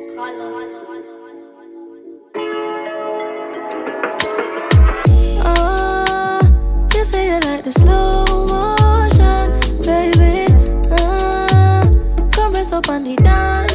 You say you like the slow motion, baby. Come rest up on the dance,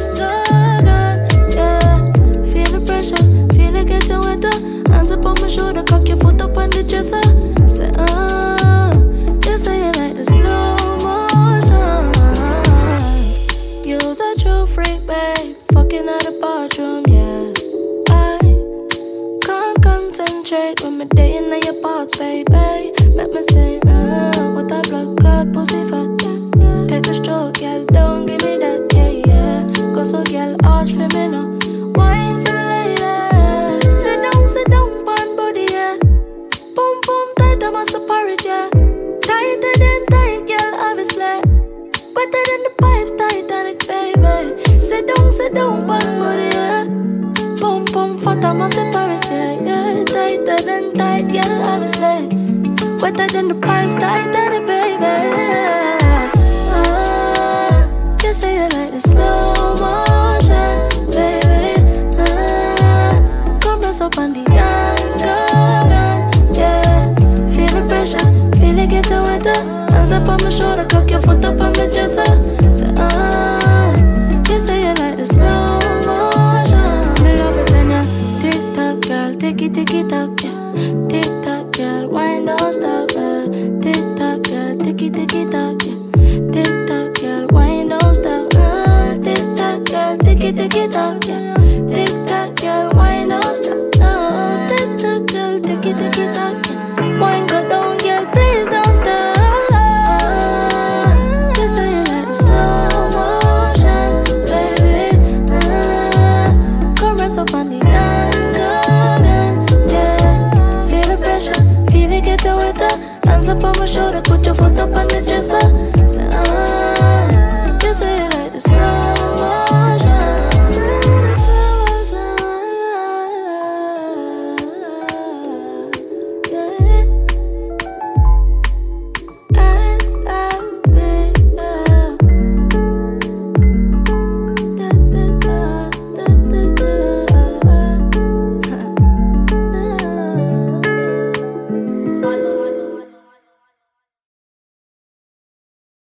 yeah. Feel the pressure, feel it getting wetter. Hands up on my shoulder, cock your foot up on the dresser. Say, you say you like the slow motion. You's a true freak, babe. Fucking out the bathroom, yeah. I can't concentrate when me day in your parts, baby. Make me say, what a blood clot pussy fat, yeah. Take a stroke, girl, don't give me that, yeah. Go so, girl, arch for me now. Wine for me later. Sit down, pan body, yeah. Boom, boom, tight, I'm a porridge, yeah. Tighter than tight, girl, obviously. Wetter than the pipes, Titanic, baby. Sit down, pan body, yeah. Boom, boom, fat, I'm a porridge, yeah. Tighter than tight, girl, obviously. Wetter than the pipes, Titanic, baby. You say you like the slow motion, baby. Come rest up on the dance, yeah. Feel the pressure, feel it getting wetter. Hands up on my shoulder, cock your foot up on my chest.